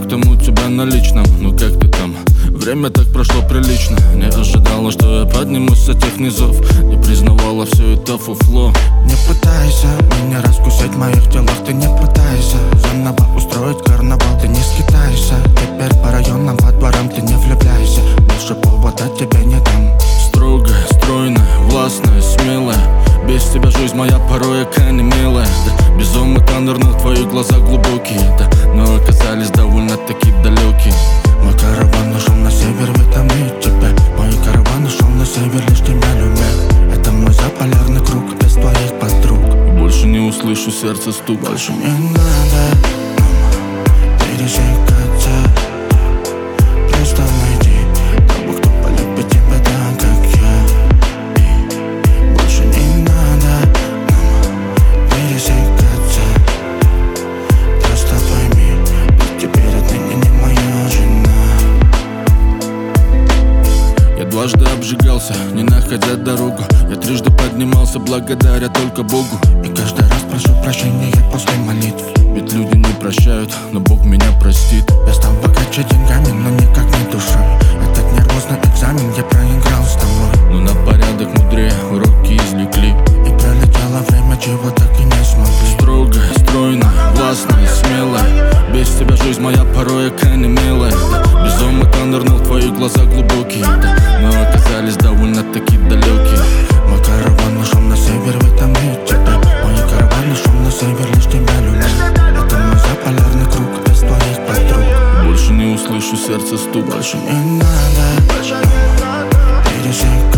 как там у тебя на личном? Ну как ты там? Время так прошло прилично. Не ожидала, что я поднимусь с этих низов. Не признавала все это фуфло. Не пытайся меня раскусить в моих делах. Ты не пытайся заново устроить карнавал. Ты не скитайся теперь по районам, по дворам. Ты не влюбляйся, больше повода тебе не дам. Строгая, стройная, властная, смелая. Без тебя жизнь моя порой яка не милая. Да, безумно нырнул в твои глаза глубокие, да, но оказались довольно-таки далекие. Мой караван ушел на север, ведь там нет тебя. Мой караван ушел на север, лишь тебя любя. Это мой заполярный круг, без твоих подруг. Больше не услышу сердце стук. Больше не надо нам пересекаться. Просто найди того, кто полюбит тебя так, как я. И больше не надо нам пересекаться. Просто пойми, ты теперь отныне не моя жена. Я дважды обжигался, не находя дорогу. Я трижды поднимался благодаря только Богу. И каждый раз прошу прощения после молитв. Ведь люди не прощают, но Бог меня простит. Я стал богаче деньгами, но никак не душой. Этот нервозный экзамен я проиграл с тобой. Но на порядок мудрее уроки извлекли. И пролетело время, чего так и не смогли. Строгая, стройная, властная, смелая. Без тебя жизнь моя порой яка не милая. Да, безумно нырнул в твои глаза глубокие, да, но оказались довольно-таки далекие. Мой караван ушел на север, в этом нет тебя. Мой караван ушел на север, лишь тебя любя. Это мой заполярный круг, без твоих подруг. Больше не услышу сердце стук. Больше не надо пересекаться.